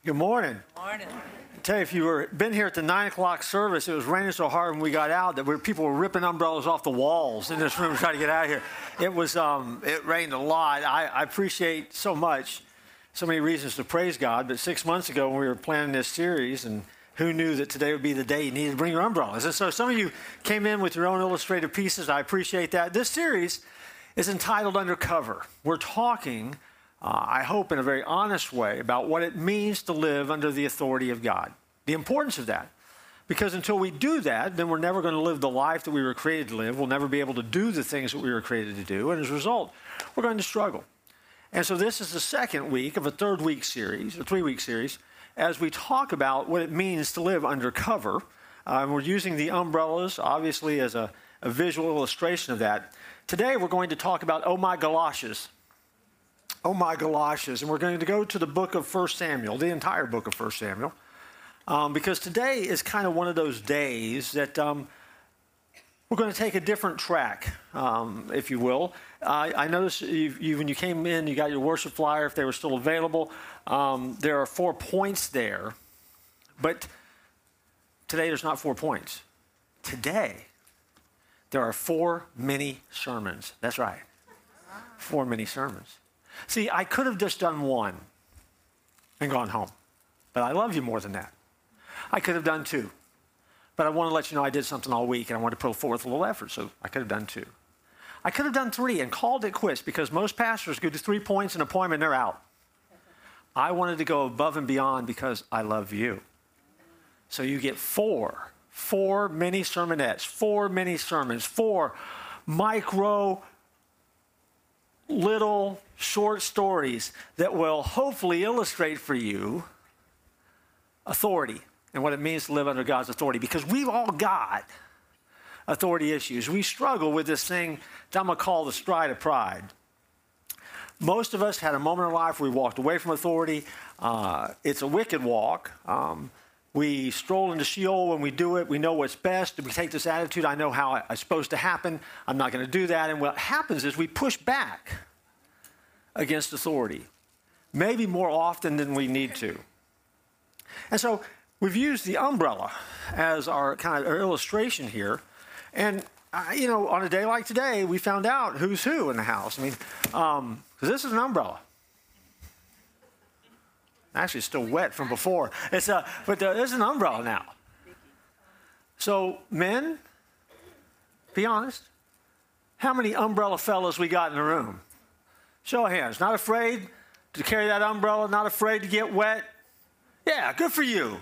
Good morning. Morning. I tell you, if you were been here at the 9 o'clock service, it was raining so hard when we got out that people were ripping umbrellas off the walls in this room trying to get out of here. It rained a lot. I appreciate so many reasons to praise God. But 6 months ago when we were planning this series, and who knew that today would be the day you needed to bring your umbrellas? And so some of you came in with your own illustrated pieces. I appreciate that. This series is entitled Undercover. We're talking, I hope in a very honest way, about what it means to live under the authority of God. The importance of that. Because until we do that, then we're never going to live the life that we were created to live. We'll never be able to do the things that we were created to do. And as a result, we're going to struggle. And so this is the second week of a 3-week series, as we talk about what it means to live undercover. We're using the umbrellas, obviously, as a visual illustration of that. Today, we're going to talk about oh my galoshes. Oh my galoshes. And we're going to go to the book of 1 Samuel, the entire book of 1 Samuel. Because today is kind of one of those days that we're going to take a different track, if you will. I noticed when you came in, you got your worship flyer, if they were still available. There are 4 points there. But today there's not 4 points. Today, there are 4 mini sermons. That's right. 4 mini sermons. See, I could have just done one and gone home. But I love you more than that. I could have done 2. But I want to let you know I did something all week, and I want to put forth a little effort, so I could have done 2. I could have done 3 and called it quits, because most pastors go to 3 points in a poem and they're out. I wanted to go above and beyond because I love you. So you get 4 mini sermonettes, 4 mini sermons, 4 micro little short stories that will hopefully illustrate for you authority and what it means to live under God's authority, because we've all got authority issues. We struggle with this thing that I'm going to call the stride of pride. Most of us had a moment in our life where we walked away from authority. It's a wicked walk. We stroll into Sheol when we do it. We know what's best. We take this attitude, I know how it's supposed to happen. I'm not going to do that. And what happens is we push back against authority, maybe more often than we need to. And so we've used the umbrella as our kind of our illustration here. And, on a day like today, we found out who's who in the house. I mean, because this is an umbrella. Actually, it's still wet from before. But there's an umbrella now. So, men, be honest. How many umbrella fellas we got in the room? Show of hands. Not afraid to carry that umbrella? Not afraid to get wet? Yeah, good for you.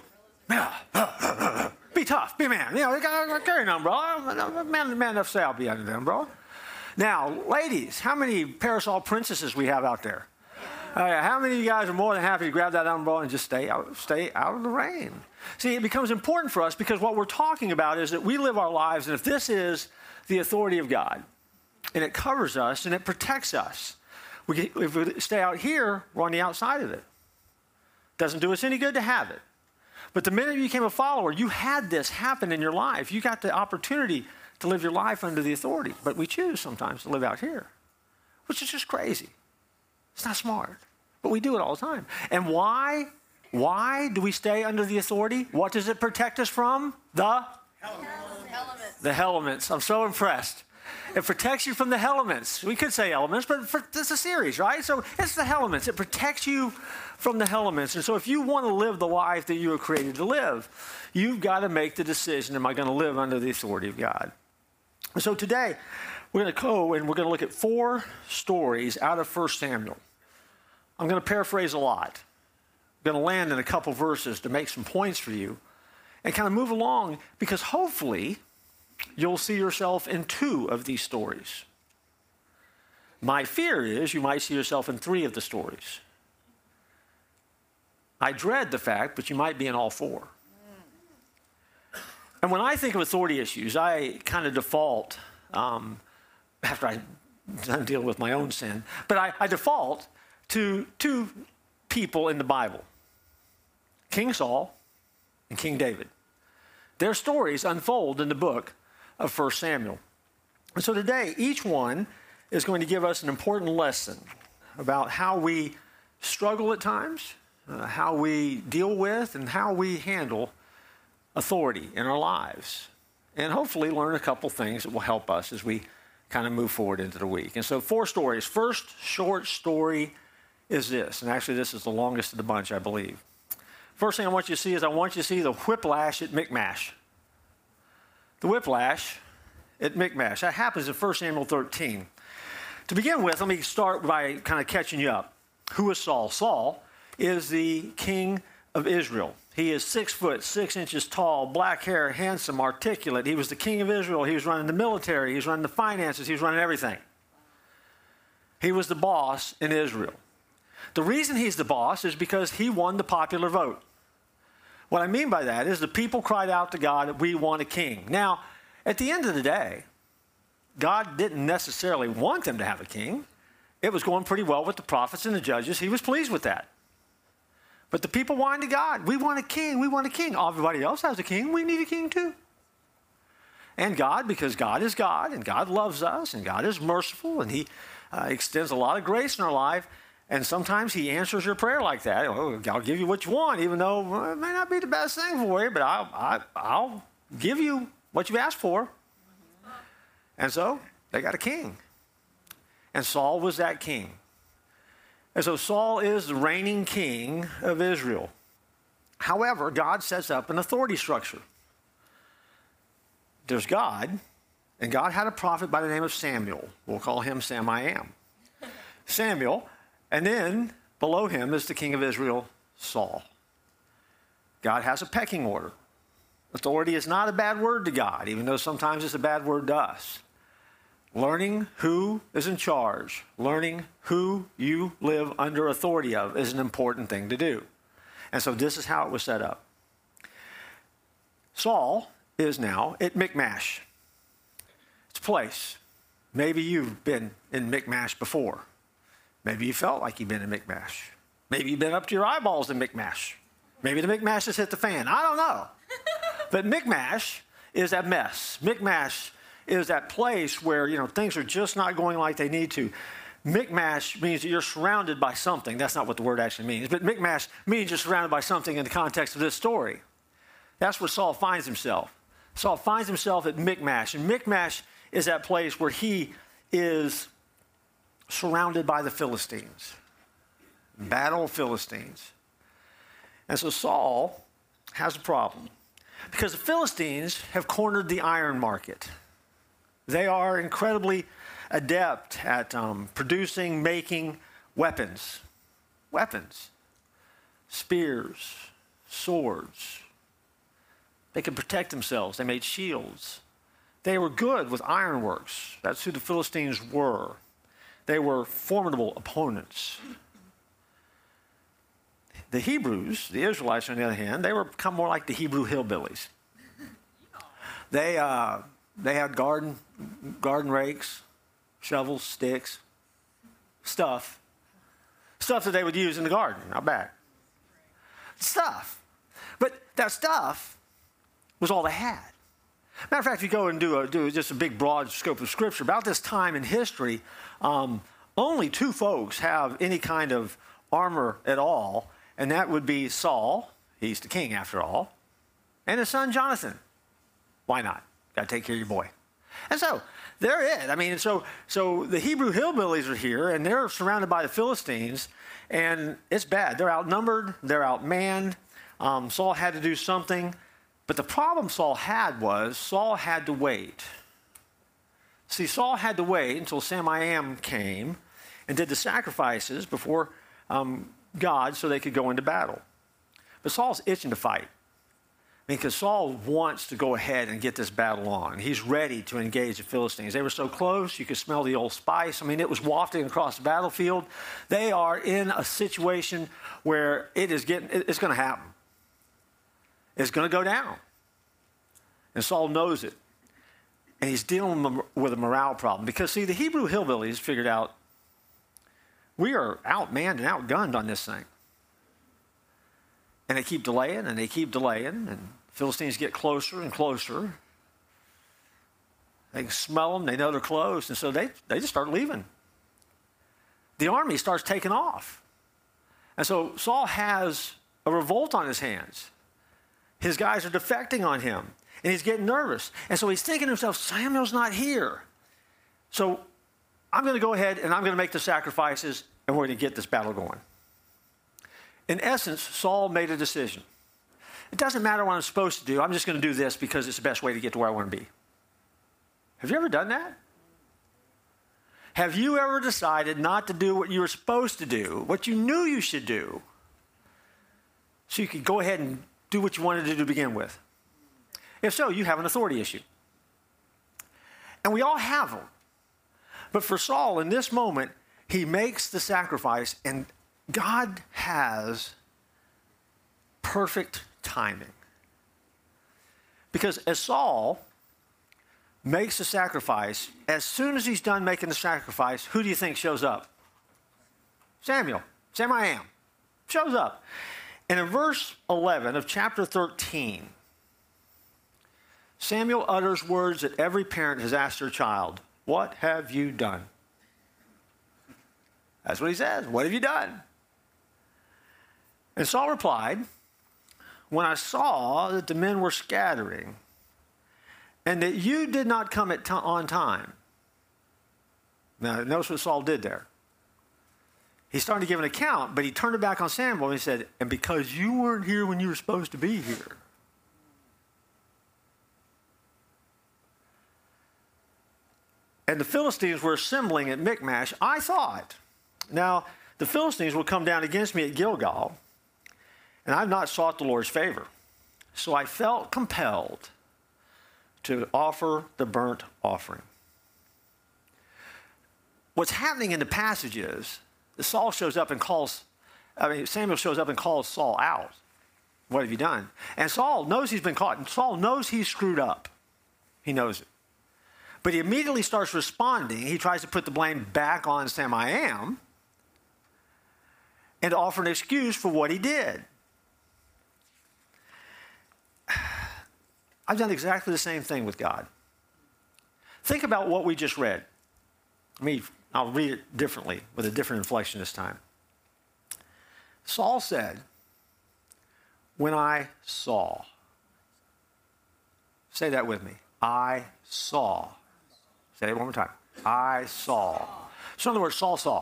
Yeah. Be tough. Be a man. Carry an umbrella. Man enough to say I'll be under the umbrella. Now, ladies, how many parasol princesses we have out there? How many of you guys are more than happy to grab that umbrella and just stay out of the rain? See, it becomes important for us because what we're talking about is that we live our lives, and if this is the authority of God, and it covers us and it protects us, if we stay out here, we're on the outside of it. Doesn't do us any good to have it. But the minute you became a follower, you had this happen in your life. You got the opportunity to live your life under the authority. But we choose sometimes to live out here, which is just crazy. It's not smart. But we do it all the time. And why? Why do we stay under the authority? What does it protect us from? The elements. The elements. I'm so impressed. It protects you from the elements. We could say elements, but this is a series, right? So it's the elements. It protects you from the elements. And so if you want to live the life that you were created to live, you've got to make the decision, am I going to live under the authority of God? And so today, we're going to go and we're going to look at 4 stories out of 1 Samuel. I'm going to paraphrase a lot. I'm going to land in a couple verses to make some points for you and kind of move along, because hopefully you'll see yourself in 2 of these stories. My fear is you might see yourself in 3 of the stories. I dread the fact, but you might be in all 4. And when I think of authority issues, I kind of default, after I'm dealing with my own sin, but I default to 2 people in the Bible, King Saul and King David. Their stories unfold in the book of 1 Samuel. And so today, each one is going to give us an important lesson about how we struggle at times, how we deal with and how we handle authority in our lives. And hopefully learn a couple things that will help us as we kind of move forward into the week. And so 4 stories. First short story is this. And actually this is the longest of the bunch, I believe. First thing I want you to see is I want you to see the whiplash at Michmash. The whiplash at Michmash. That happens in 1 Samuel 13. To begin with, let me start by kind of catching you up. Who is Saul? Saul is the king of Israel. He is 6 foot, 6 inches tall, black hair, handsome, articulate. He was the king of Israel. He was running the military. He was running the finances. He was running everything. He was the boss in Israel. The reason he's the boss is because he won the popular vote. What I mean by that is the people cried out to God that we want a king. Now, at the end of the day, God didn't necessarily want them to have a king. It was going pretty well with the prophets and the judges. He was pleased with that. But the people wanted to God. We want a king. We want a king. Everybody else has a king. We need a king too. And God, because God is God and God loves us and God is merciful and he extends a lot of grace in our life. And sometimes he answers your prayer like that. Oh, I'll give you what you want, even though it may not be the best thing for you, but I'll give you what you've asked for. And so they got a king. And Saul was that king. And so Saul is the reigning king of Israel. However, God sets up an authority structure. There's God, and God had a prophet by the name of Samuel. We'll call him Sam I Am. Samuel, and then below him is the king of Israel, Saul. God has a pecking order. Authority is not a bad word to God, even though sometimes it's a bad word to us. Learning who is in charge, learning who you live under authority of is an important thing to do. And so this is how it was set up. Saul is now at Michmash. It's a place. Maybe you've been in Michmash before. Maybe you felt like you've been in Michmash. Maybe you've been up to your eyeballs in Michmash. Maybe the Michmash has hit the fan. I don't know. But Michmash is a mess. Michmash is that place where, things are just not going like they need to. Michmash means that you're surrounded by something. That's not what the word actually means. But Michmash means you're surrounded by something in the context of this story. That's where Saul finds himself. Saul finds himself at Michmash. And Michmash is that place where he is surrounded by the Philistines. Battle of Philistines. And so Saul has a problem. Because the Philistines have cornered the iron market. They are incredibly adept at producing, making weapons. Weapons. Spears. Swords. They could protect themselves. They made shields. They were good with ironworks. That's who the Philistines were. They were formidable opponents. The Hebrews, the Israelites, on the other hand, they were become more like the Hebrew hillbillies. They had garden rakes, shovels, sticks, stuff that they would use in the garden, out back. Stuff. But that stuff was all they had. Matter of fact, if you go and do just a big broad scope of Scripture, about this time in history, only 2 folks have any kind of armor at all, and that would be Saul, he's the king after all, and his son Jonathan. Why not? Got to take care of your boy. And so, they're it. I mean, so the Hebrew hillbillies are here, and they're surrounded by the Philistines, and it's bad. They're outnumbered, they're outmanned. Saul had to do something. But the problem Saul had was Saul had to wait. See, Saul had to wait until Sam came and did the sacrifices before God so they could go into battle. But Saul's itching to fight. Because Saul wants to go ahead and get this battle on. He's ready to engage the Philistines. They were so close, you could smell the old spice. I mean, it was wafting across the battlefield. They are in a situation where it's going to happen. It's going to go down. And Saul knows it. And he's dealing with a morale problem. Because, see, the Hebrew hillbillies figured out, we are outmanned and outgunned on this thing. And they keep delaying, and they keep delaying, and Philistines get closer and closer. They can smell them. They know they're close. And so they just start leaving. The army starts taking off. And so Saul has a revolt on his hands. His guys are defecting on him, and he's getting nervous. And so he's thinking to himself, Samuel's not here. So I'm going to go ahead and I'm going to make the sacrifices, and we're going to get this battle going. In essence, Saul made a decision. It doesn't matter what I'm supposed to do. I'm just going to do this because it's the best way to get to where I want to be. Have you ever done that? Have you ever decided not to do what you were supposed to do, what you knew you should do, so you could go ahead and do what you wanted to do to begin with? If so, you have an authority issue. And we all have them. But for Saul, in this moment, he makes the sacrifice, and God has perfect timing. Because as Saul makes the sacrifice, as soon as he's done making the sacrifice, who do you think shows up? Samuel. Sam shows up. And in verse 11 of chapter 13, Samuel utters words that every parent has asked their child. What have you done? That's what he says. What have you done? And Saul replied, when I saw that the men were scattering and that you did not come on time. Now, notice what Saul did there. He started to give an account, but he turned it back on Samuel and he said, and because you weren't here when you were supposed to be here. And the Philistines were assembling at Michmash, I thought. Now, the Philistines will come down against me at Gilgal, and I've not sought the Lord's favor. So I felt compelled to offer the burnt offering. What's happening in the passage is that Samuel shows up and calls Saul out. What have you done? And Saul knows he's been caught, and Saul knows he's screwed up. He knows it. But he immediately starts responding. He tries to put the blame back on Sam and to offer an excuse for what he did. I've done exactly the same thing with God. Think about what we just read. I'll read it differently, with a different inflection this time. Saul said, when I saw. Say that with me. I saw. Say it one more time. I saw. So in other words, Saul saw.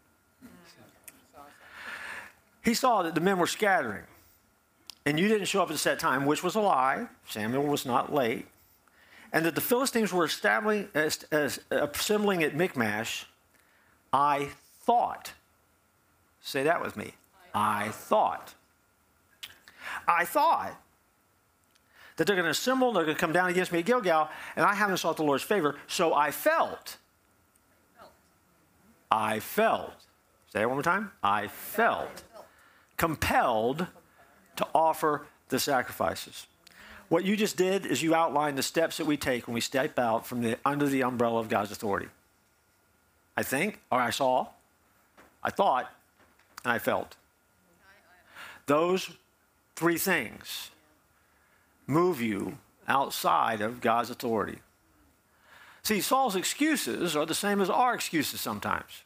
He saw that the men were scattering. And you didn't show up at a set time, which was a lie. Samuel was not late. And that the Philistines were assembling at Michmash. I thought. Say that with me. I thought. I thought that they're going to assemble, they're going to come down against me at Gilgal, and I haven't sought the Lord's favor, so I felt. I felt. Say it one more time. I felt compelled to offer the sacrifices. What you just did is you outlined the steps that we take when we step out from under the umbrella of God's authority. I think, or I saw, I thought, and I felt. Those three things move you outside of God's authority. See, Saul's excuses are the same as our excuses sometimes.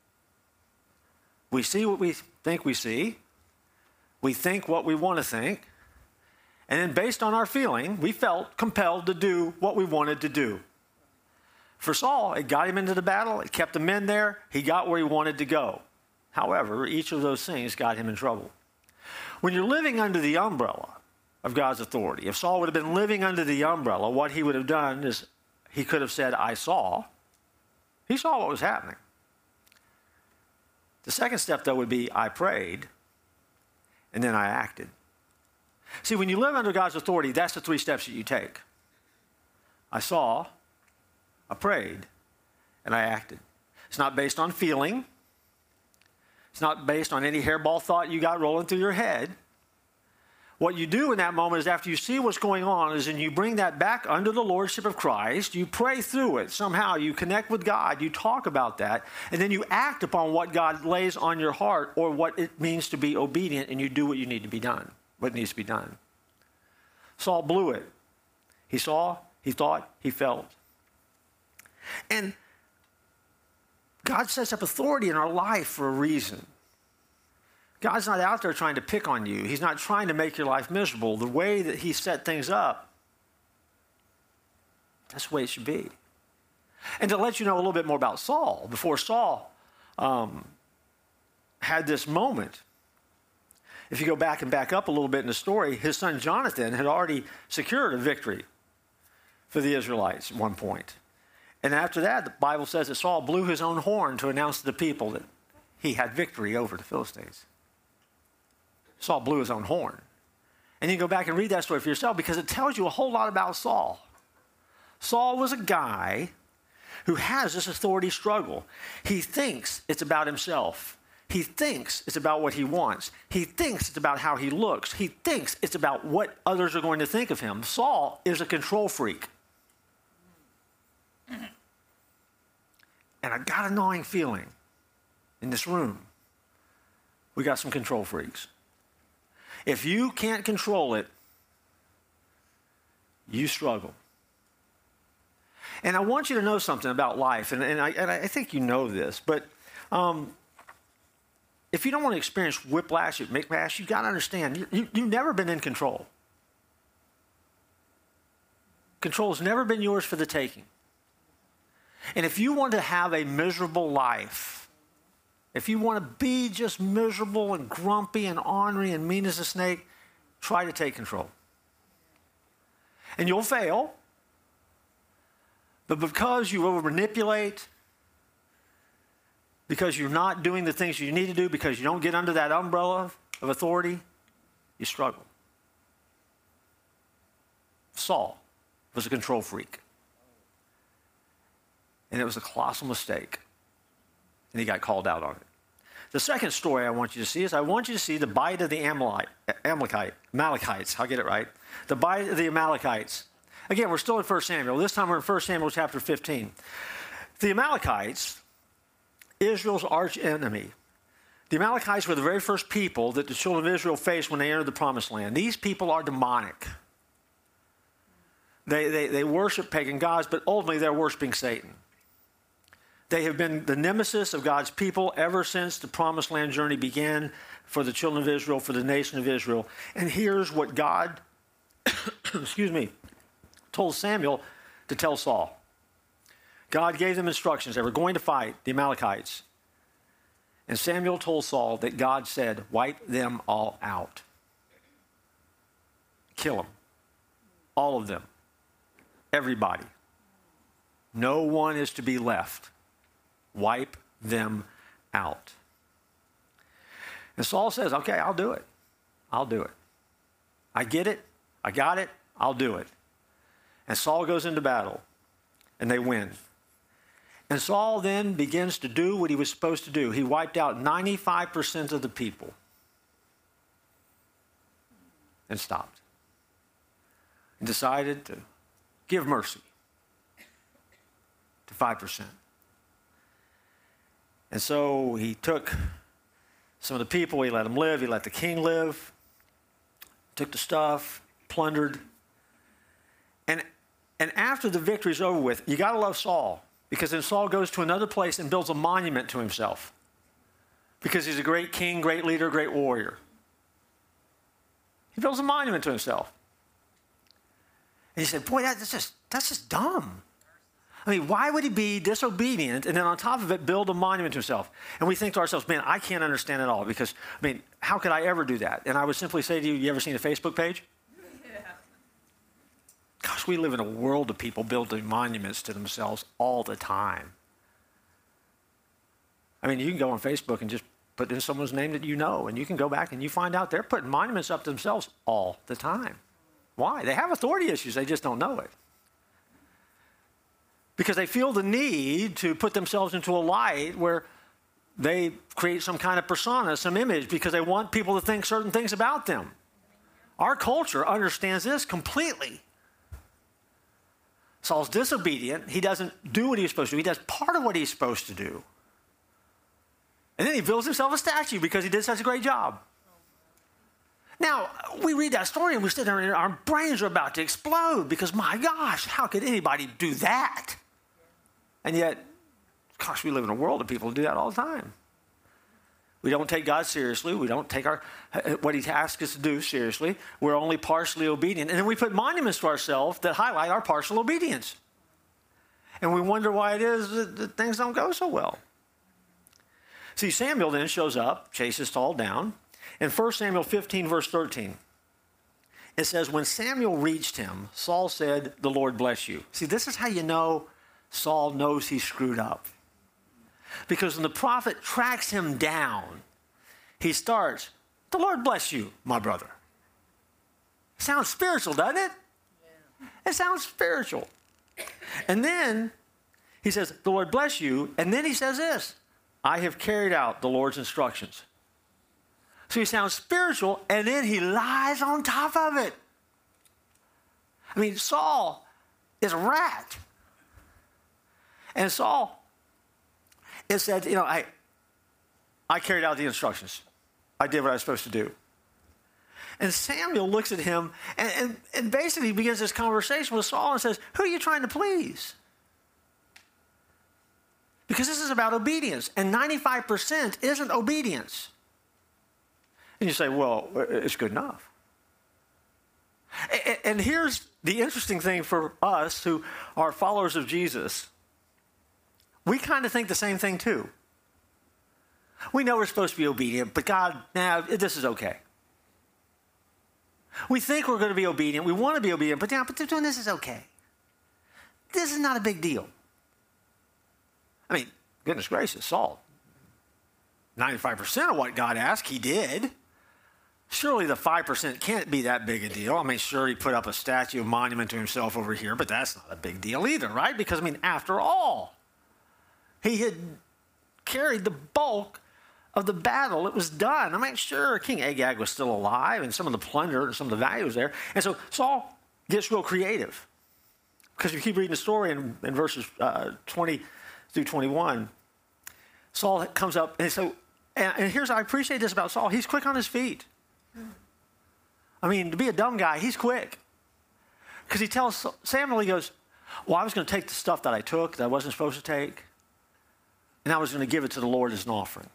We see what we think we see. We think what we want to think. And then based on our feeling, we felt compelled to do what we wanted to do. For Saul, it got him into the battle. It kept the men there. He got where he wanted to go. However, each of those things got him in trouble. When you're living under the umbrella of God's authority, if Saul would have been living under the umbrella, what he would have done is he could have said, I saw. He saw what was happening. The second step, though, would be I prayed, and then I acted. See, when you live under God's authority, that's the three steps that you take. I saw, I prayed, and I acted. It's not based on feeling. It's not based on any hairball thought you got rolling through your head. What you do in that moment is after you see what's going on is then you bring that back under the lordship of Christ. You pray through it. Somehow you connect with God. You talk about that. And then you act upon what God lays on your heart or what it means to be obedient, and you do what you need to be done, what needs to be done. Saul blew it. He saw, he thought, he felt. And God sets up authority in our life for a reason. God's not out there trying to pick on you. He's not trying to make your life miserable. The way that he set things up, that's the way it should be. And to let you know a little bit more about Saul, before Saul had this moment, if you go back up a little bit in the story, his son Jonathan had already secured a victory for the Israelites at one point. And after that, the Bible says that Saul blew his own horn to announce to the people that he had victory over the Philistines. Saul blew his own horn. And you can go back and read that story for yourself because it tells you a whole lot about Saul. Saul was a guy who has this authority struggle. He thinks it's about himself. He thinks it's about what he wants. He thinks it's about how he looks. He thinks it's about what others are going to think of him. Saul is a control freak. And I got a gnawing feeling in this room, we got some control freaks. If you can't control it, you struggle. And I want you to know something about life, and I think you know this, but if you don't want to experience whiplash at Mi'kmash, you've got to understand, you've never been in control. Control's never been yours for the taking. And if you want to have a miserable life, if you want to be just miserable and grumpy and ornery and mean as a snake, try to take control. And you'll fail. But because you over-manipulate, because you're not doing the things you need to do, because you don't get under that umbrella of authority, you struggle. Saul was a control freak. And it was a colossal mistake. And he got called out on it. The second story I want you to see is I want you to see the bite of the Amalekites. I'll get it right. The bite of the Amalekites. Again, we're still in 1 Samuel. This time we're in 1 Samuel chapter 15. The Amalekites, Israel's arch enemy. The Amalekites were the very first people that the children of Israel faced when they entered the Promised Land. These people are demonic. They worship pagan gods, but ultimately they're worshiping Satan. They have been the nemesis of God's people ever since the Promised Land journey began for the children of Israel, for the nation of Israel. And here's what God, told Samuel to tell Saul. God gave them instructions. They were going to fight the Amalekites. And Samuel told Saul that God said, wipe them all out. Kill them. All of them. Everybody. No one is to be left. Wipe them out. And Saul says, okay, I'll do it. I'll do it. I get it. I got it. I'll do it. And Saul goes into battle, and they win. And Saul then begins to do what he was supposed to do. He wiped out 95% of the people and stopped. And decided to give mercy to 5%. And so he took some of the people, he let them live, he let the king live, took the stuff, plundered. And after the victory's over with, you got to love Saul, because then Saul goes to another place and builds a monument to himself, because he's a great king, great leader, great warrior. He builds a monument to himself. And he said, boy, that's just dumb. I mean, why would he be disobedient and then on top of it build a monument to himself? And we think to ourselves, man, I can't understand it all, because, I mean, how could I ever do that? And I would simply say to you, you ever seen a Facebook page? Gosh, we live in a world of people building monuments to themselves all the time. I mean, you can go on Facebook and just put in someone's name that you know, and you can go back and you find out they're putting monuments up to themselves all the time. Why? They have authority issues. They just don't know it. Because they feel the need to put themselves into a light where they create some kind of persona, some image, because they want people to think certain things about them. Our culture understands this completely. Saul's disobedient. He doesn't do what he's supposed to do. He does part of what he's supposed to do. And then he builds himself a statue because he did such a great job. Now, we read that story and we sit there and our brains are about to explode because, my gosh, how could anybody do that? And yet, gosh, we live in a world of people who do that all the time. We don't take God seriously. We don't take what he asks us to do seriously. We're only partially obedient. And then we put monuments to ourselves that highlight our partial obedience. And we wonder why it is that things don't go so well. See, Samuel then shows up, chases Saul down. In 1 Samuel 15, verse 13, it says, when Samuel reached him, Saul said, the Lord bless you. See, this is how you know Saul knows he's screwed up. Because when the prophet tracks him down, he starts, the Lord bless you, my brother. Sounds spiritual, doesn't it? Yeah. It sounds spiritual. And then he says, the Lord bless you. And then he says this, I have carried out the Lord's instructions. So he sounds spiritual, and then he lies on top of it. I mean, Saul is a rat. And Saul, it said, I carried out the instructions. I did what I was supposed to do. And Samuel looks at him and basically begins this conversation with Saul and says, who are you trying to please? Because this is about obedience, and 95% isn't obedience. And you say, well, it's good enough. And here's the interesting thing for us who are followers of Jesus. We kind of think the same thing too. We know we're supposed to be obedient, but God, this is okay. We think we're going to be obedient. We want to be obedient, but doing this is okay. This is not a big deal. I mean, goodness gracious, Saul, 95% of what God asked, he did. Surely the 5% can't be that big a deal. I mean, sure, he put up a statue, a monument to himself over here, but that's not a big deal either, right? Because, after all, he had carried the bulk of the battle. It was done. Sure, King Agag was still alive, and some of the plunder and some of the value was there. And so Saul gets real creative. Because if you keep reading the story in verses 20 through 21, Saul comes up, and here's, I appreciate this about Saul, he's quick on his feet. To be a dumb guy, he's quick. Because he tells Samuel, he goes, well, I was going to take the stuff that I took that I wasn't supposed to take, and I was going to give it to the Lord as an offering.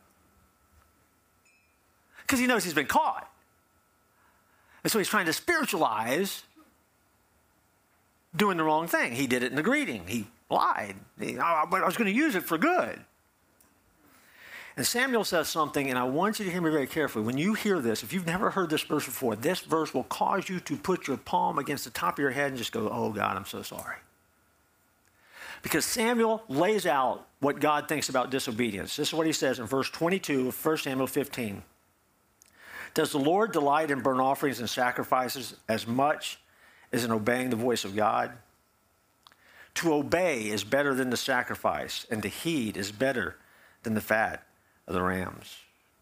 Because he knows he's been caught. And so he's trying to spiritualize doing the wrong thing. He did it in the greeting. He lied. But I was going to use it for good. And Samuel says something, and I want you to hear me very carefully. When you hear this, if you've never heard this verse before, this verse will cause you to put your palm against the top of your head and just go, oh, God, I'm so sorry. Because Samuel lays out what God thinks about disobedience. This is what he says in verse 22 of 1 Samuel 15. Does the Lord delight in burnt offerings and sacrifices as much as in obeying the voice of God? To obey is better than the sacrifice, and to heed is better than the fat of the rams.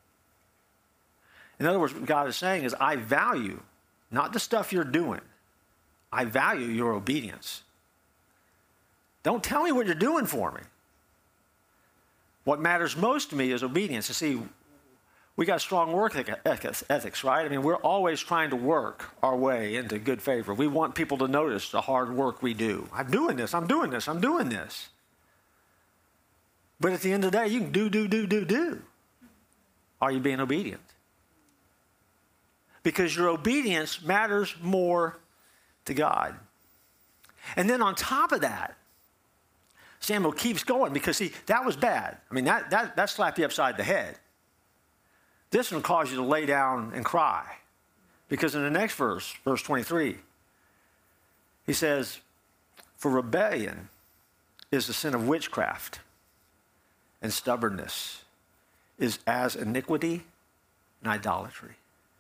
In other words, what God is saying is, I value not the stuff you're doing. I value your obedience. Don't tell me what you're doing for me. What matters most to me is obedience. You see, we got strong work ethics, right? We're always trying to work our way into good favor. We want people to notice the hard work we do. I'm doing this. But at the end of the day, you can do. Are you being obedient? Because your obedience matters more to God. And then on top of that, Samuel keeps going because, see, that was bad. That slapped you upside the head. This one caused you to lay down and cry. Because in the next verse, verse 23, he says, for rebellion is the sin of witchcraft, and stubbornness is as iniquity and idolatry.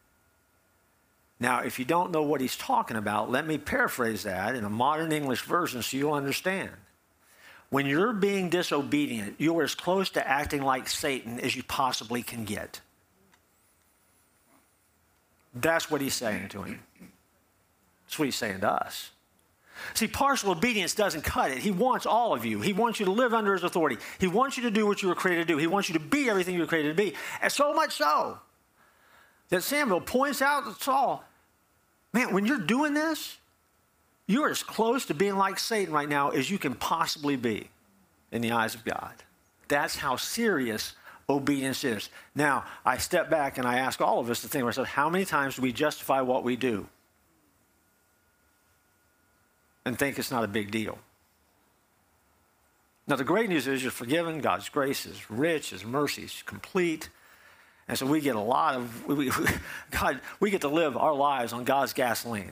Now, if you don't know what he's talking about, let me paraphrase that in a modern English version so you'll understand. When you're being disobedient, you're as close to acting like Satan as you possibly can get. That's what he's saying to him. That's what he's saying to us. See, partial obedience doesn't cut it. He wants all of you. He wants you to live under his authority. He wants you to do what you were created to do. He wants you to be everything you were created to be. And so much so that Samuel points out to Saul, man, when you're doing this, you're as close to being like Satan right now as you can possibly be in the eyes of God. That's how serious obedience is. Now, I step back and I ask all of us to think to ourselves, how many times do we justify what we do and think it's not a big deal? Now, the great news is you're forgiven. God's grace is rich. His mercy is complete. And so we get a lot of, we get to live our lives on God's gasoline.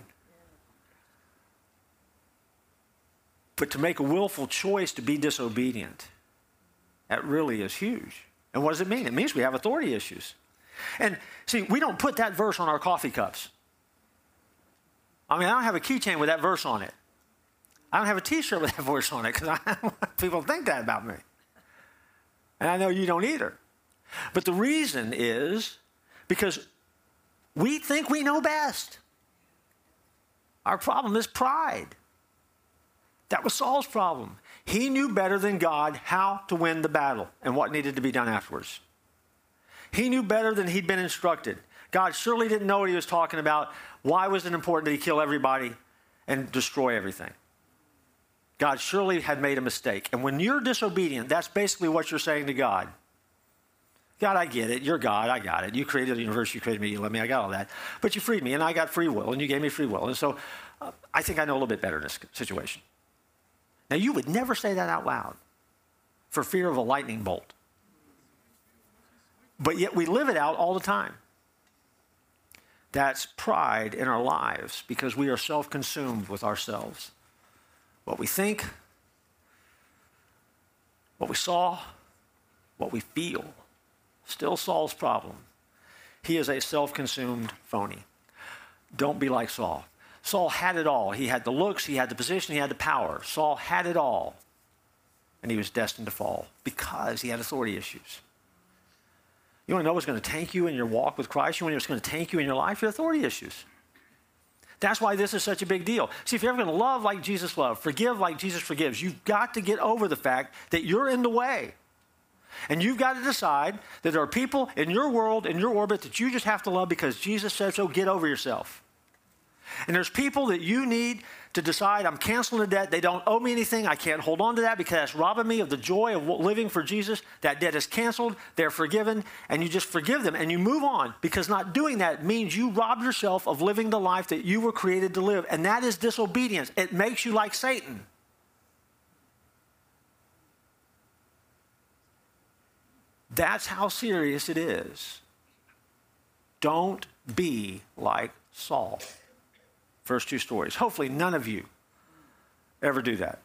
But to make a willful choice to be disobedient, that really is huge. And what does it mean? It means we have authority issues. And see, we don't put that verse on our coffee cups. I mean, I don't have a keychain with that verse on it. I don't have a T-shirt with that verse on it because I don't want people to think that about me. And I know you don't either. But the reason is because we think we know best. Our problem is pride. That was Saul's problem. He knew better than God how to win the battle and what needed to be done afterwards. He knew better than he'd been instructed. God surely didn't know what he was talking about. Why was it important that he kill everybody and destroy everything? God surely had made a mistake. And when you're disobedient, that's basically what you're saying to God. God, I get it. You're God. I got it. You created the universe. You created me. You love me. I got all that. But you freed me, and I got free will, and you gave me free will. And so I think I know a little bit better in this situation. Now, you would never say that out loud for fear of a lightning bolt. But yet we live it out all the time. That's pride in our lives because we are self-consumed with ourselves. What we think, what we saw, what we feel. Still Saul's problem. He is a self-consumed phony. Don't be like Saul. Saul had it all. He had the looks, he had the position, he had the power. Saul had it all. And he was destined to fall because he had authority issues. You want to know what's going to tank you in your walk with Christ? You want to know what's going to tank you in your life? Your authority issues. That's why this is such a big deal. See, if you're ever going to love like Jesus loved, forgive like Jesus forgives, you've got to get over the fact that you're in the way. And you've got to decide that there are people in your world, in your orbit, that you just have to love because Jesus said so. Get over yourself. And there's people that you need to decide, I'm canceling the debt. They don't owe me anything. I can't hold on to that because that's robbing me of the joy of living for Jesus. That debt is canceled. They're forgiven. And you just forgive them and you move on because not doing that means you rob yourself of living the life that you were created to live. And that is disobedience. It makes you like Satan. That's how serious it is. Don't be like Saul. First two stories. Hopefully none of you ever do that.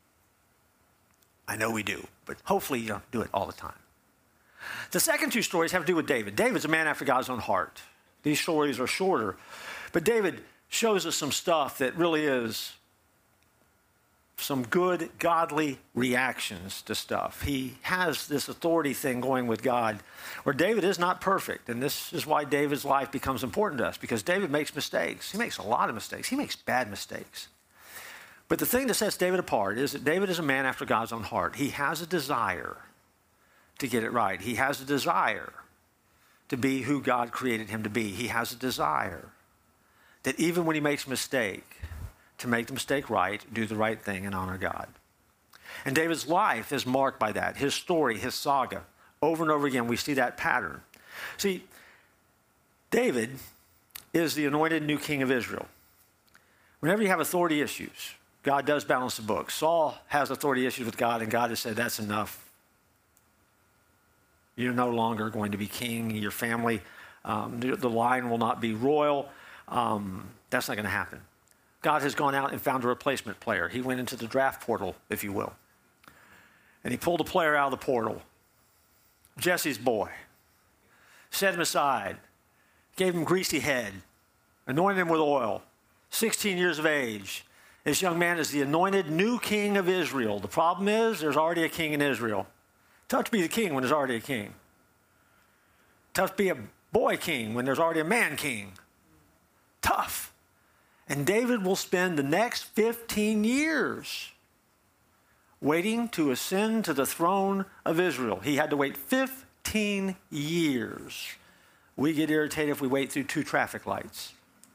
I know we do, but hopefully you don't do it all the time. The second two stories have to do with David. David's a man after God's own heart. These stories are shorter, but David shows us some stuff that really is some good, godly reactions to stuff. He has this authority thing going with God where David is not perfect. And this is why David's life becomes important to us because David makes mistakes. He makes a lot of mistakes. He makes bad mistakes. But the thing that sets David apart is that David is a man after God's own heart. He has a desire to get it right. He has a desire to be who God created him to be. He has a desire that even when he makes a mistake, to make the mistake right, do the right thing, and honor God. And David's life is marked by that. His story, his saga. Over and over again, we see that pattern. See, David is the anointed new king of Israel. Whenever you have authority issues, God does balance the books. Saul has authority issues with God, and God has said, that's enough. You're no longer going to be king. Your family, the line will not be royal. That's not going to happen. God has gone out and found a replacement player. He went into the draft portal, if you will. And he pulled a player out of the portal. Jesse's boy. Set him aside. Gave him greasy head. Anointed him with oil. 16 years of age. This young man is the anointed new king of Israel. The problem is there's already a king in Israel. Tough to be the king when there's already a king. Tough to be a boy king when there's already a man king. Tough. And David will spend the next 15 years waiting to ascend to the throne of Israel. He had to wait 15 years. We get irritated if we wait through 2 traffic lights.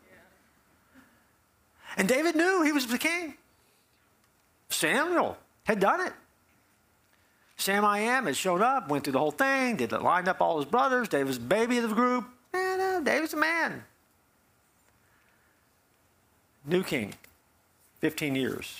And David knew he was the king. Samuel had done it. Sam had shown up, went through the whole thing, lined up all his brothers. David's the baby of the group. David's a man. New king, 15 years.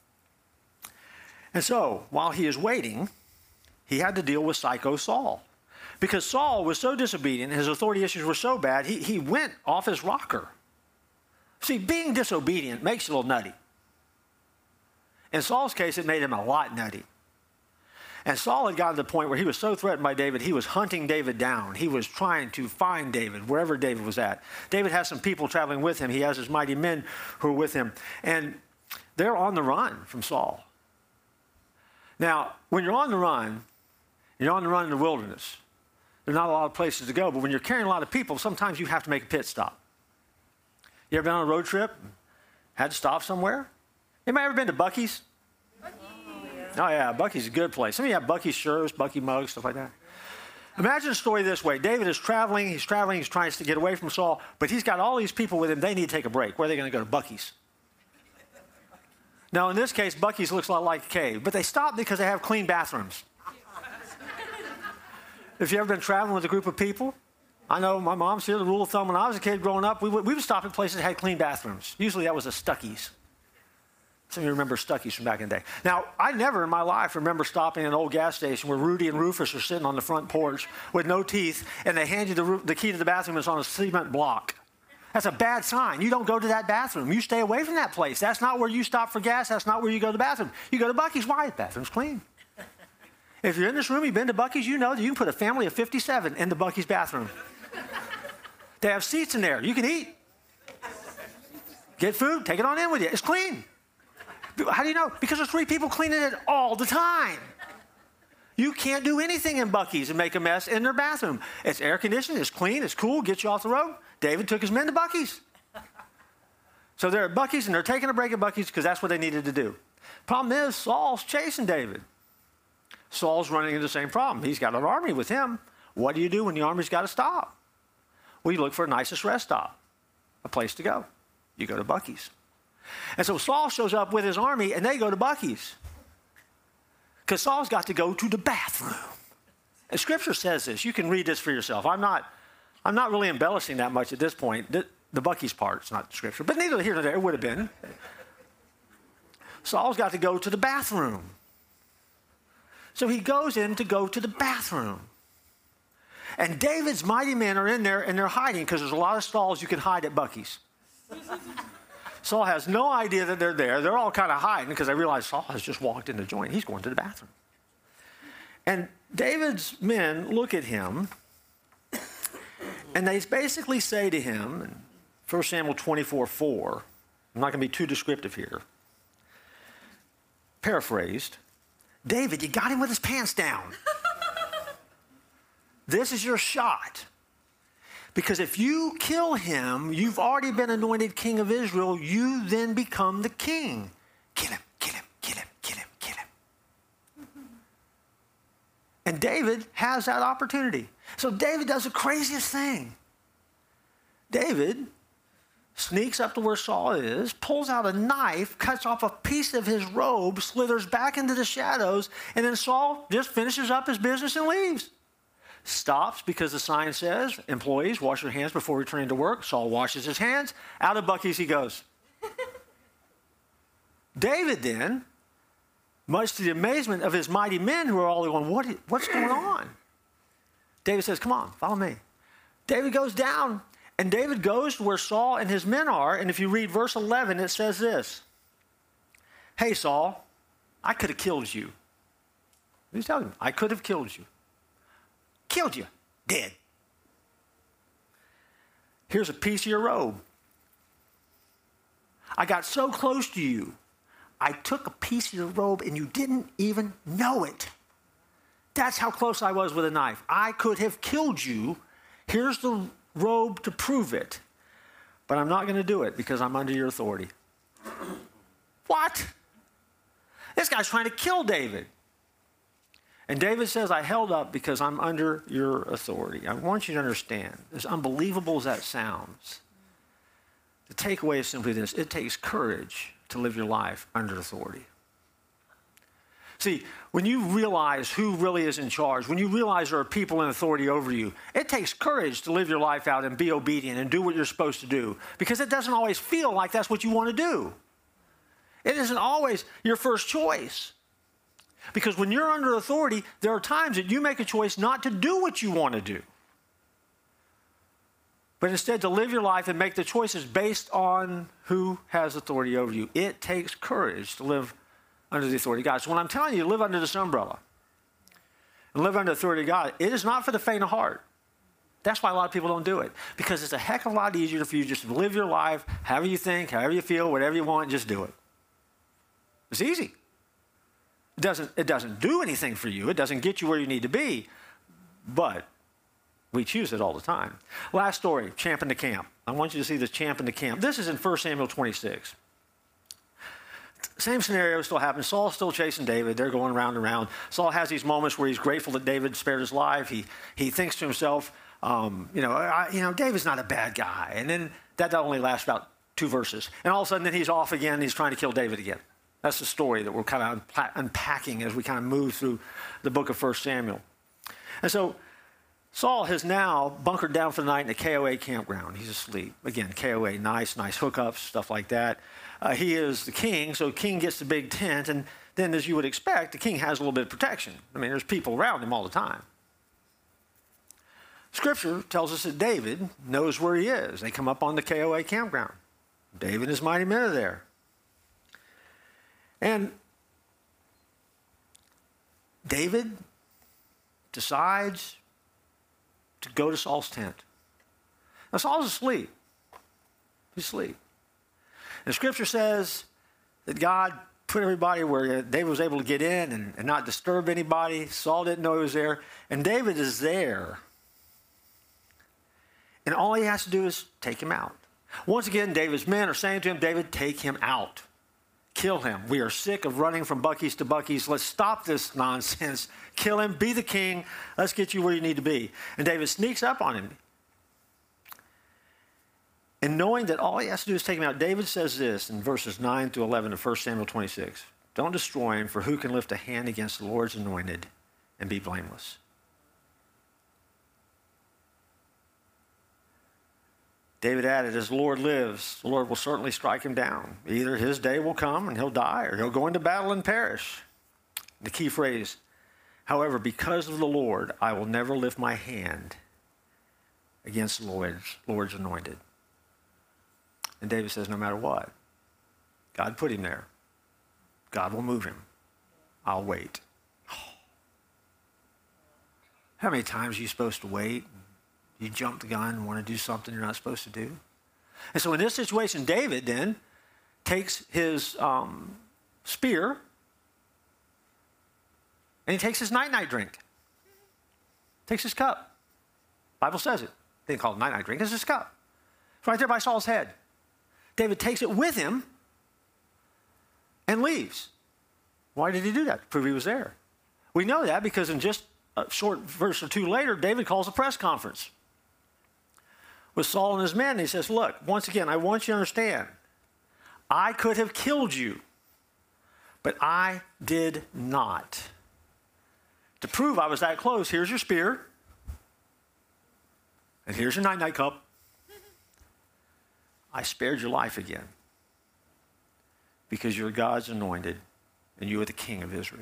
And so, while he is waiting, he had to deal with psycho Saul. Because Saul was so disobedient, his authority issues were so bad, he went off his rocker. See, being disobedient makes you a little nutty. In Saul's case, it made him a lot nutty. And Saul had gotten to the point where he was so threatened by David, he was hunting David down. He was trying to find David, wherever David was at. David has some people traveling with him. He has his mighty men who are with him. And they're on the run from Saul. Now, when you're on the run in the wilderness, there's not a lot of places to go. But when you're carrying a lot of people, sometimes you have to make a pit stop. You ever been on a road trip? Had to stop somewhere? Anybody ever been to Buc-ee's? Oh, yeah, Buc-ee's a good place. Some of you have Buc-ee's shirts, Buc-ee mugs, stuff like that. Imagine a story this way. David is traveling. He's trying to get away from Saul, but he's got all these people with him. They need to take a break. Where are they going to go? To Buc-ee's. Now, in this case, Buc-ee's looks a lot like a cave, but they stop because they have clean bathrooms. If you've ever been traveling with a group of people, I know my mom's here, the rule of thumb, when I was a kid growing up, we would stop at places that had clean bathrooms. Usually that was a Stuckey's. Some of you remember Stuckey's from back in the day. Now, I never in my life remember stopping at an old gas station where Rudy and Rufus are sitting on the front porch with no teeth, and they hand you the key to the bathroom, and it's on a cement block. That's a bad sign. You don't go to that bathroom. You stay away from that place. That's not where you stop for gas. That's not where you go to the bathroom. You go to Buc-ee's. Why? The bathroom's clean. If you're in this room, you've been to Buc-ee's, you know that you can put a family of 57 in the Buc-ee's bathroom. They have seats in there. You can eat. Get food, take it on in with you. It's clean. How do you know? Because there's 3 people cleaning it all the time. You can't do anything in Buc-ee's and make a mess in their bathroom. It's air conditioned, it's clean, it's cool, gets you off the road. David took his men to Buc-ee's. So they're at Buc-ee's and they're taking a break at Buc-ee's because that's what they needed to do. Problem is, Saul's chasing David. Saul's running into the same problem. He's got an army with him. What do you do when the army's got to stop? Well, you look for a nicest rest stop, a place to go. You go to Buc-ee's. And so Saul shows up with his army, and they go to Buc-ee's. Because Saul's got to go to the bathroom. And Scripture says this. You can read this for yourself. I'm not really embellishing that much at this point. The Buc-ee's part is not Scripture. But neither here nor there. It would have been. Saul's got to go to the bathroom. So he goes in to go to the bathroom. And David's mighty men are in there, and they're hiding because there's a lot of stalls you can hide at Buc-ee's. Saul has no idea that they're there. They're all kind of hiding because they realize Saul has just walked in the joint. He's going to the bathroom. And David's men look at him, and they basically say to him, in 1 Samuel 24:4, I'm not going to be too descriptive here, paraphrased, David, you got him with his pants down. This is your shot. Because if you kill him, you've already been anointed king of Israel. You then become the king. Kill him, kill him, kill him, kill him, kill him. And David has that opportunity. So David does the craziest thing. David sneaks up to where Saul is, pulls out a knife, cuts off a piece of his robe, slithers back into the shadows, and then Saul just finishes up his business and leaves. Stops because the sign says, employees, wash your hands before returning to work. Saul washes his hands. Out of Buc-ee's he goes. David then, much to the amazement of his mighty men who are all going, what's going on? David says, come on, follow me. David goes down, and David goes to where Saul and his men are, and if you read verse 11, it says this. Hey, Saul, I could have killed you. He's telling him, I could have killed you. Killed you. Dead. Here's a piece of your robe. I got so close to you, I took a piece of your robe and you didn't even know it. That's how close I was with a knife. I could have killed you. Here's the robe to prove it. But I'm not going to do it because I'm under your authority. What? This guy's trying to kill David. And David says, I held up because I'm under your authority. I want you to understand, as unbelievable as that sounds, the takeaway is simply this. It takes courage to live your life under authority. See, when you realize who really is in charge, when you realize there are people in authority over you, it takes courage to live your life out and be obedient and do what you're supposed to do, because it doesn't always feel like that's what you want to do. It isn't always your first choice. Because when you're under authority, there are times that you make a choice not to do what you want to do, but instead to live your life and make the choices based on who has authority over you. It takes courage to live under the authority of God. So when I'm telling you to live under this umbrella and live under the authority of God, it is not for the faint of heart. That's why a lot of people don't do it, because it's a heck of a lot easier for you just to live your life however you think, however you feel, whatever you want, just do it. It's easy. It doesn't do anything for you. It doesn't get you where you need to be, but we choose it all the time. Last story, champ in the camp. I want you to see this champ in the camp. This is in 1 Samuel 26. Same scenario still happens. Saul's still chasing David. They're going round and round. Saul has these moments where he's grateful that David spared his life. He thinks to himself, David's not a bad guy. And then that only lasts about 2 verses. And all of a sudden, then he's off again. He's trying to kill David again. That's the story that we're kind of unpacking as we kind of move through the book of 1 Samuel. And so Saul has now bunkered down for the night in a KOA campground. He's asleep. Again, KOA, nice hookups, stuff like that. He is the king, so the king gets the big tent, and then as you would expect, the king has a little bit of protection. I mean, there's people around him all the time. Scripture tells us that David knows where he is. They come up on the KOA campground. David and his mighty men are there. And David decides to go to Saul's tent. Now, Saul's asleep. He's asleep. And Scripture says that God put everybody where David was able to get in and not disturb anybody. Saul didn't know he was there. And David is there. And all he has to do is take him out. Once again, David's men are saying to him, David, take him out. Kill him. We are sick of running from Buc-ee's to Buc-ee's. Let's stop this nonsense. Kill him. Be the king. Let's get you where you need to be. And David sneaks up on him. And knowing that all he has to do is take him out, David says this in verses 9 through 11 of 1 Samuel 26. Don't destroy him, for who can lift a hand against the Lord's anointed and be blameless? David added, as the Lord lives, the Lord will certainly strike him down. Either his day will come and he'll die, or he'll go into battle and perish. The key phrase, however, because of the Lord, I will never lift my hand against the Lord's anointed. And David says, no matter what, God put him there. God will move him. I'll wait. How many times are you supposed to wait? You jump the gun and want to do something you're not supposed to do. And so in this situation, David then takes his spear and he takes his night-night drink. Takes his cup. Bible says it. They didn't call it night-night drink. It's his cup. It's right there by Saul's head. David takes it with him and leaves. Why did he do that? To prove he was there. We know that because in just a short verse or two later, David calls a press conference with Saul and his men. And he says, look, once again, I want you to understand, I could have killed you, but I did not. To prove I was that close, here's your spear, and here's your night-night cup. I spared your life again because you're God's anointed and you are the king of Israel.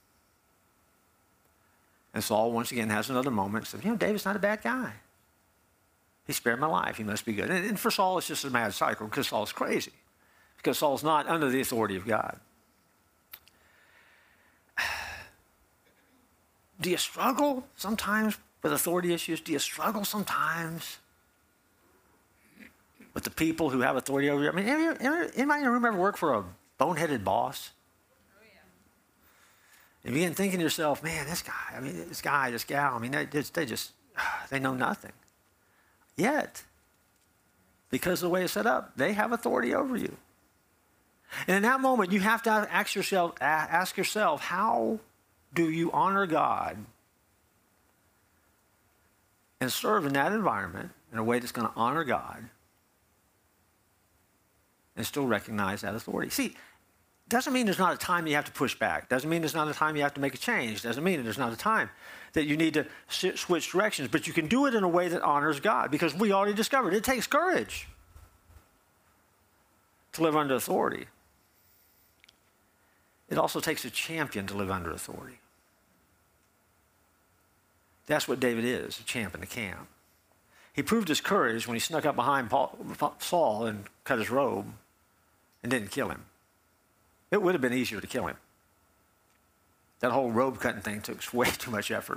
And Saul once again has another moment and says, David's not a bad guy. He spared my life. He must be good. And for Saul, it's just a mad cycle because Saul's crazy. Because Saul's not under the authority of God. Do you struggle sometimes with authority issues? Do you struggle sometimes with the people who have authority over you? I mean, anybody in the room ever work for a boneheaded boss? Oh, yeah. And you begin thinking to yourself, man, this guy, this gal, they know nothing. Yet, because of the way it's set up, they have authority over you. And in that moment, you have to ask yourself, how do you honor God and serve in that environment in a way that's going to honor God and still recognize that authority? See, Doesn't mean there's not a time you have to push back. Doesn't mean there's not a time you have to make a change. Doesn't mean there's not a time that you need to switch directions. But you can do it in a way that honors God, because we already discovered it takes courage to live under authority. It also takes a champion to live under authority. That's what David is, a champ in the camp. He proved his courage when he snuck up behind Saul and cut his robe and didn't kill him. It would have been easier to kill him. That whole robe cutting thing took way too much effort.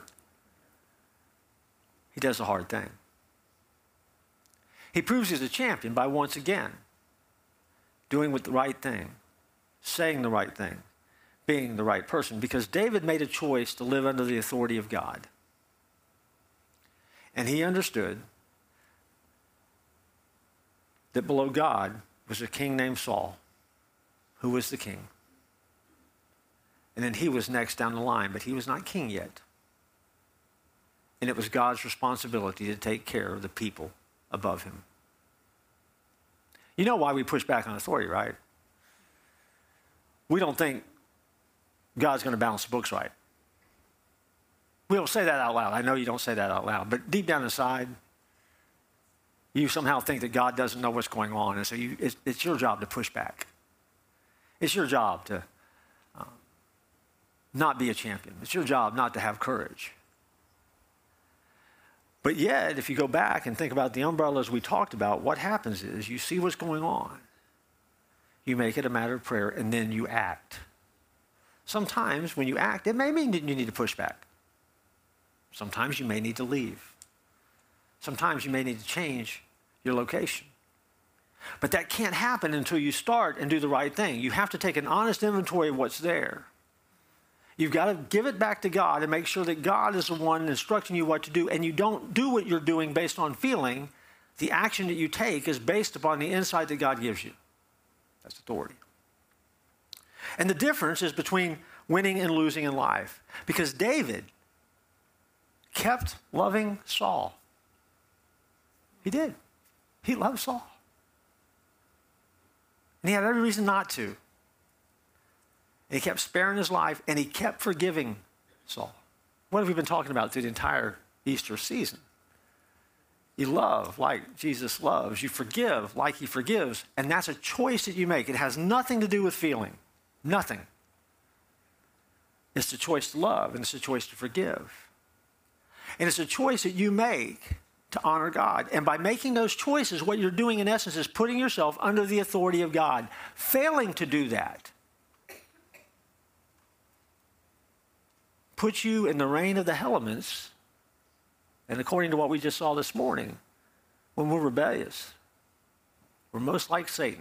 He does the hard thing. He proves he's a champion by once again doing the right thing, saying the right thing, being the right person, because David made a choice to live under the authority of God. And he understood that below God was a king named Saul, who was the king. And then he was next down the line, but he was not king yet. And it was God's responsibility to take care of the people above him. You know why we push back on authority, right? We don't think God's going to balance the books right. We don't say that out loud. I know you don't say that out loud, but deep down inside, you somehow think that God doesn't know what's going on, and so it's your job to push back. It's your job to not be a champion. It's your job not to have courage. But yet, if you go back and think about the umbrellas we talked about, what happens is you see what's going on. You make it a matter of prayer, and then you act. Sometimes when you act, it may mean that you need to push back. Sometimes you may need to leave. Sometimes you may need to change your location. But that can't happen until you start and do the right thing. You have to take an honest inventory of what's there. You've got to give it back to God and make sure that God is the one instructing you what to do, and you don't do what you're doing based on feeling. The action that you take is based upon the insight that God gives you. That's authority. And the difference is between winning and losing in life. Because David kept loving Saul. He did. He loved Saul. And he had every reason not to. And he kept sparing his life, and he kept forgiving Saul. What have we been talking about through the entire Easter season? You love like Jesus loves. You forgive like he forgives. And that's a choice that you make. It has nothing to do with feeling. Nothing. It's a choice to love, and it's a choice to forgive. And it's a choice that you make to honor God. And by making those choices, what you're doing in essence is putting yourself under the authority of God. Failing to do that puts you in the reign of the elements. And according to what we just saw this morning, when we're rebellious, we're most like Satan.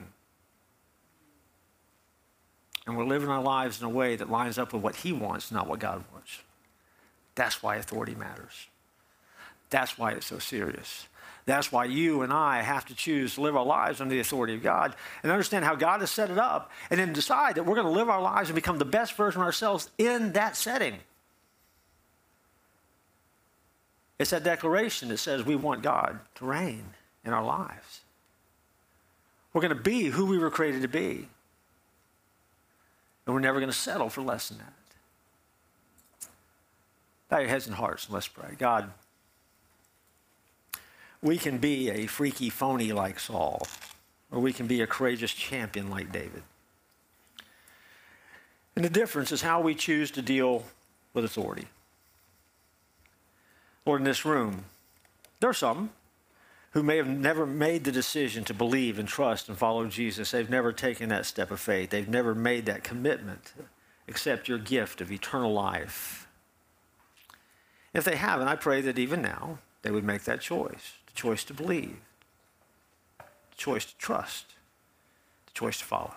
And we're living our lives in a way that lines up with what he wants, not what God wants. That's why authority matters. That's why it's so serious. That's why you and I have to choose to live our lives under the authority of God and understand how God has set it up, and then decide that we're going to live our lives and become the best version of ourselves in that setting. It's that declaration that says we want God to reign in our lives. We're going to be who we were created to be. And we're never going to settle for less than that. Bow your heads and hearts and let's pray. God, we can be a freaky phony like Saul, or we can be a courageous champion like David. And the difference is how we choose to deal with authority. Lord, in this room, there are some who may have never made the decision to believe and trust and follow Jesus. They've never taken that step of faith. They've never made that commitment, accept your gift of eternal life. If they haven't, I pray that even now they would make that choice, the choice to believe, the choice to trust, the choice to follow.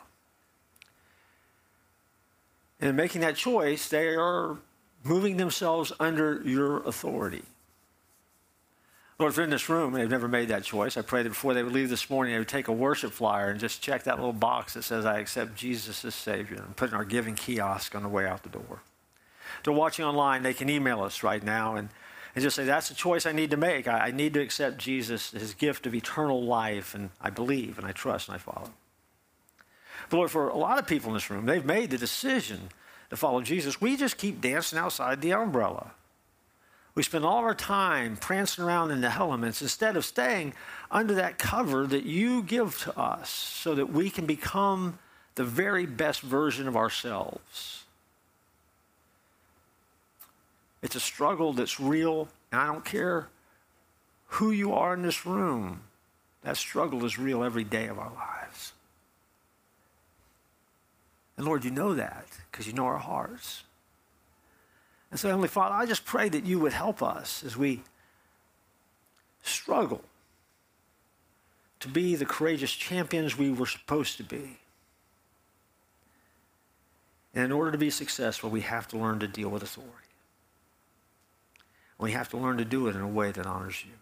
And in making that choice, they are moving themselves under your authority. Lord, if they're in this room and they've never made that choice, I pray that before they would leave this morning, they would take a worship flyer and just check that little box that says, I accept Jesus as Savior, and put in our giving kiosk on the way out the door. If they're watching online, they can email us right now and just say, that's a choice I need to make. I need to accept Jesus, his gift of eternal life, and I believe and I trust and I follow. But Lord, for a lot of people in this room, they've made the decision to follow Jesus. We just keep dancing outside the umbrella. We spend all of our time prancing around in the elements instead of staying under that cover that you give to us so that we can become the very best version of ourselves. It's a struggle that's real, and I don't care who you are in this room. That struggle is real every day of our lives. And Lord, you know that because you know our hearts. And so, Heavenly Father, I just pray that you would help us as we struggle to be the courageous champions we were supposed to be. And in order to be successful, we have to learn to deal with authority. We have to learn to do it in a way that honors you.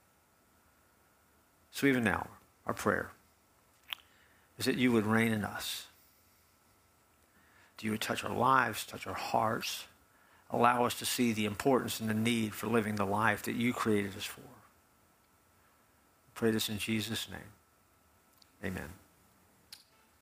So even now, our prayer is that you would reign in us. That you would touch our lives, touch our hearts, allow us to see the importance and the need for living the life that you created us for. I pray this in Jesus' name. Amen.